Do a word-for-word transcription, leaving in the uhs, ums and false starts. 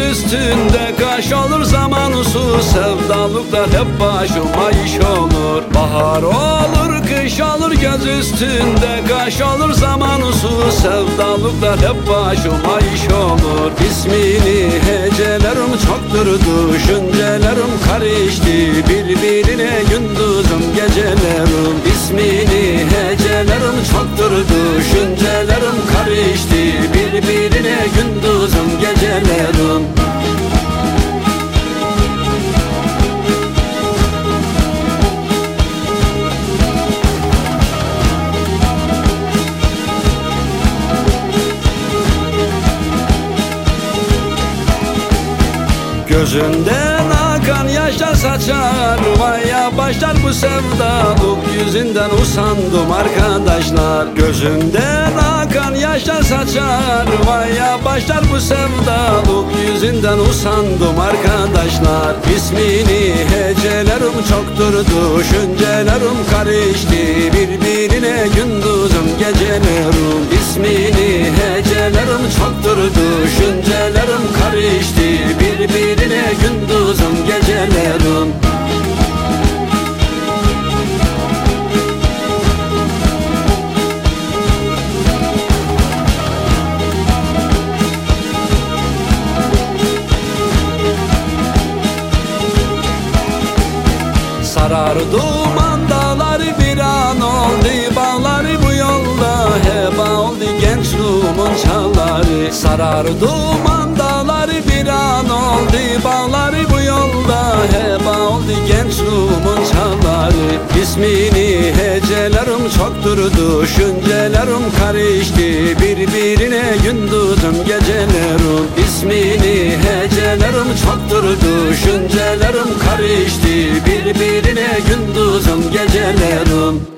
üstünde kaş olur zaman su, sevdalıklar hep başıma iş olur. Bahar olur kış olur göz üstünde kaş olur zaman su, sevdalıklar hep başıma iş olur. İsmini hecelerim çoktur, düşüncelerim karıştı birbirine, gündüzüm gecelerim. İsmini hecelerim çoktur, düşüncelerim karıştı birbirine, gündüzüm gecelerim. Gözünden akan yaşlar saçar, vaya başlar bu sevdalık, yüzünden usandım arkadaşlar. Gözünden akan yaşlar saçar, vaya başlar bu sevdalık, yüzünden usandım arkadaşlar. İsmini hecelerim çoktur, düşüncelerim karıştı birbirine, gündüzüm gecelerim. İsmini hecelerim çoktur, düşüncelerim karıştı birbirine, gündüzüm gecelerim. Sarardı mandaları bir an oldu, bağları bu yolda heba oldu gençliğimin çağları. Sarardı mandaları bir an oldu, bağları bu yolda heba oldu gençliğimin çağları. İsmini hecelerim çoktur, düşüncelerim karıştı birbirine, gündüzüm gecelerim. İsmini hecelerim çoktur, düşüncelerim karıştı birbirine, gündüzüm gecelerim.